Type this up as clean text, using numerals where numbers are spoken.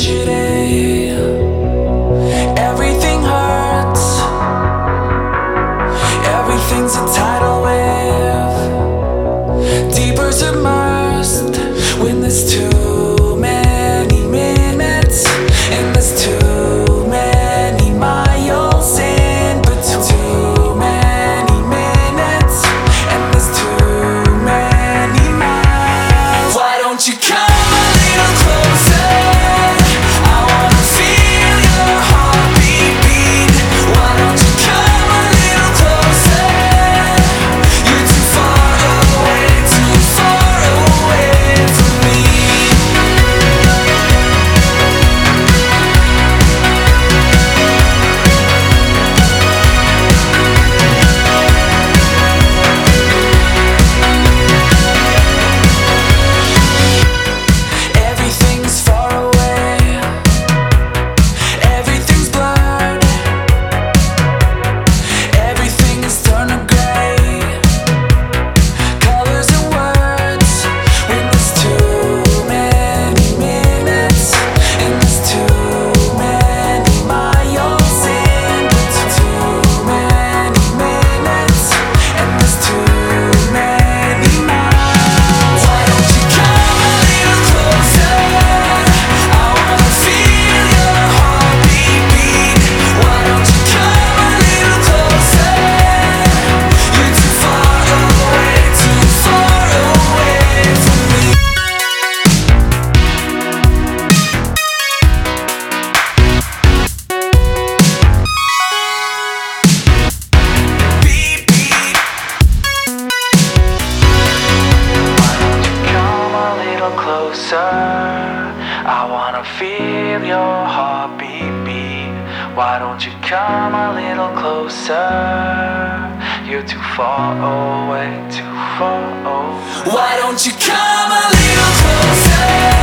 tragedy. Everything hurts. Everything's a tidal wave, deeper submersed. When there's too many minutes and there's too many miles in between. Too many minutes and there's too many miles. Why don't you come a little closer? I wanna feel your heartbeat beat. Why don't you come a little closer? You're too far away from me. Everything's far away. Everything's blurred. Everything is turned to gray. Colors and words. When there's too many minutes and there's too many miles in between. Too many minutes and there's too many miles. Why don't you come a little closer? I wanna feel your heartbeat beat. Why don't you come a little closer? You're too far away from me. Beep beep. Why don't you come a little closer? I wanna feel your heartbeat beat. Why don't you come a little closer? You're too far away. Why don't you come a little closer?